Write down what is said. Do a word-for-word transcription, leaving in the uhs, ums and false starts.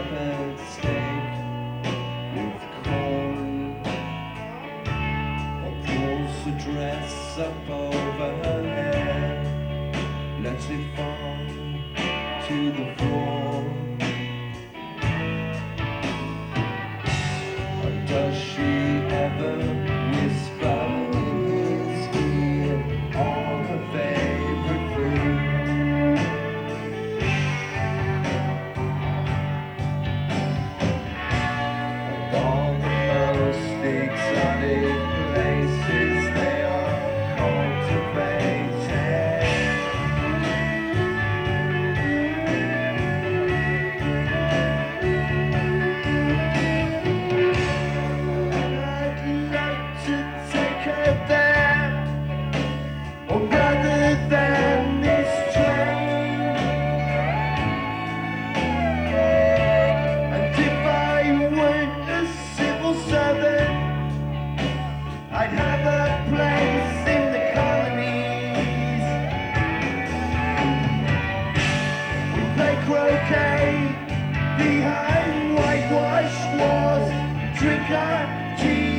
shepherd's steak with corn, or pulls the dress up over her head, lets it fall to the floor. Or does she ever whisper in his ear all her favorite food? Of all the most exotic places they are cultivated, or rather than this train. And if I weren't a civil servant, I'd have a place in the colonies. We play croquet behind whitewashed walls, drink our tea